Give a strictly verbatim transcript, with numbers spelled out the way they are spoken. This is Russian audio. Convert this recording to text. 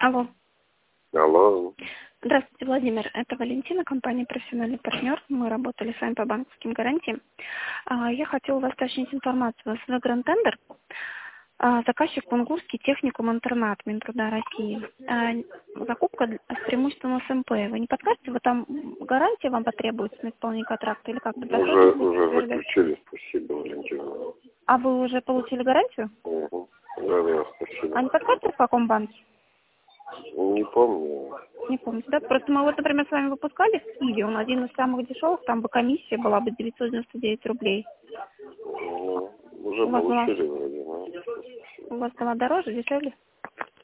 Алло. Алло. Здравствуйте, Владимир. Это Валентина, компания «Профессиональный партнер». Мы работали с вами по банковским гарантиям. А, Я хотела у вас уточнить информацию. У вас в Гранд Тендер заказчик Кунгурский техникум интернат Минтруда России. А, Закупка д- с преимуществом эс эм пэ. Вы не подскажете, вот там гарантия вам потребуется на исполнение контракта или как-то Уже, досрочно будете уже утверждать? заключили, спасибо, Валентина. А вы уже получили гарантию? Угу. Да, да, спасибо. А не подскажете, в каком банке? Не помню. Не помните, да? Просто мы вот, например, с вами выпускали в Киеве, он один из самых дешевых, там бы комиссия была бы девятьсот девяносто девять рублей. Ну, уже У вас была, получили вроде, но у вас была дороже, дешевле?